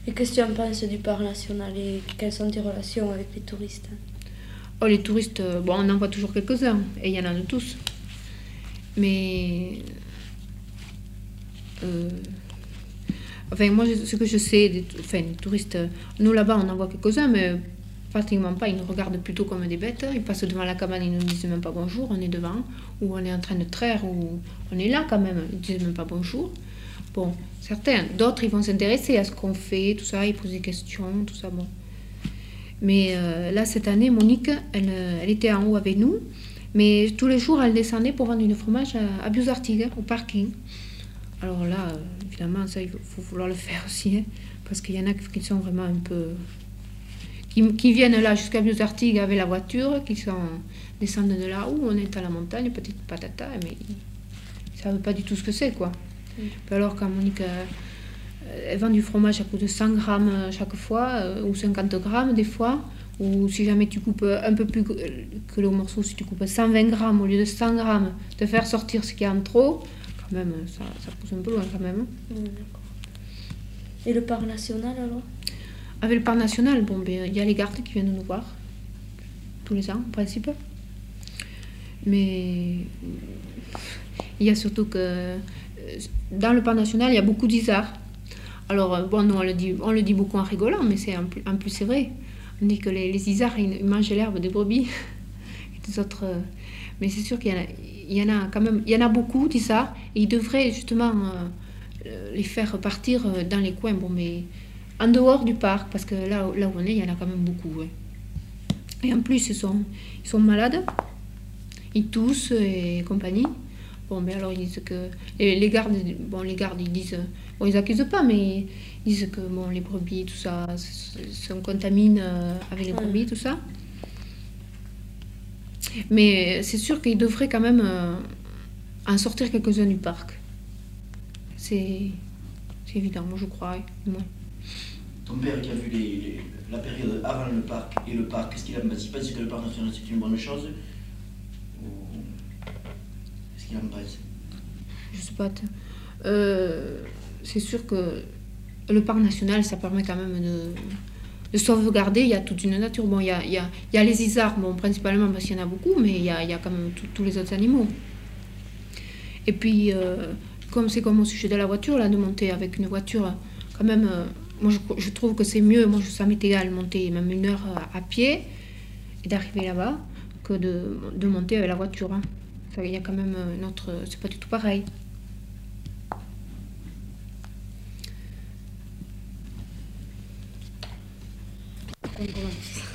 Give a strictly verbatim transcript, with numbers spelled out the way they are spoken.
Et qu'est-ce que tu en penses du parc national et quelles sont tes relations avec les touristes? Oh, les touristes, euh, bon, on en voit toujours quelques-uns, et il y en a de tous. Mais... euh, enfin, moi, je- ce que je sais, des, tou- enfin, les touristes, euh, nous là-bas, on en voit quelques-uns, mais pratiquement pas. Ils nous regardent plutôt comme des bêtes. Ils passent devant la cabane, ils ne nous disent même pas bonjour, on est devant, ou on est en train de traire, ou on est là quand même, ils ne disent même pas bonjour. Bon, certains, d'autres, ils vont s'intéresser à ce qu'on fait, tout ça, ils posent des questions, tout ça, bon. Mais euh, là, cette année, Monique, elle, euh, elle était en haut avec nous, mais tous les jours, elle descendait pour vendre du fromage à, à Biosartigue, au parking. Alors là, euh, évidemment, ça, il faut, faut vouloir le faire aussi, hein, parce qu'il y en a qui sont vraiment un peu... qui, qui viennent là jusqu'à Biosartigue avec la voiture, qui sont, descendent de là où on est à la montagne, petite patata, mais ils ne savent pas du tout ce que c'est, quoi. Mm. Alors quand Monique... Euh, elle vend du fromage à coût de cent grammes chaque fois, euh, ou cinquante grammes des fois, ou si jamais tu coupes un peu plus que le morceau, si tu coupes cent vingt grammes au lieu de cent grammes, te faire sortir ce qu'il y a en trop, quand même, ça, ça pousse un peu loin quand même. Mmh, d'accord. Et le parc national alors? Avec le parc national, bon, ben, il y a les gardes qui viennent nous voir, tous les ans en principe. Mais il y a surtout que dans le parc national, il y a beaucoup d'isards. Alors, bon, nous, on le dit, on le dit beaucoup en rigolant, mais c'est en plus, en plus c'est vrai. On dit que les, les isards, ils, ils mangent l'herbe des brebis et des autres. Euh, mais c'est sûr qu'il y en a, il y en a quand même, il y en a beaucoup d'isards, et ils devraient justement euh, les faire partir dans les coins, bon, mais en dehors du parc, parce que là, là où on est, il y en a quand même beaucoup. Ouais. Et en plus, ils sont, ils sont malades, ils toussent et compagnie. Bon, mais alors ils disent que les, les gardes, bon, les gardes, ils disent, bon, ils accusent pas, mais ils disent que bon, les brebis, tout ça, se contamine avec les brebis, ouais. Tout ça. Mais c'est sûr qu'ils devraient quand même euh, en sortir quelques-uns du parc. C'est évident, moi je crois. Ouais. Ton père qui a vu les, les, la période avant le parc et le parc, qu'est-ce qu'il a pensé? Il pense que le parc national c'est une bonne chose? Qu'est-ce qu'il en pense? Je sais pas. Euh, c'est sûr que le parc national, ça permet quand même de, de sauvegarder. Il y a toute une nature. Bon, il y a, il y a, il y a les isards, bon, principalement parce qu'il y en a beaucoup, mais il y a, il y a quand même tous les autres animaux. Et puis, euh, comme c'est comme au sujet de la voiture, là, de monter avec une voiture, quand même, euh, moi je, je trouve que c'est mieux, moi ça m'est égal, monter même une heure à, à pied et d'arriver là-bas, que de, de monter avec la voiture. Hein. Il y a quand même notre... C'est pas du tout pareil. On commence.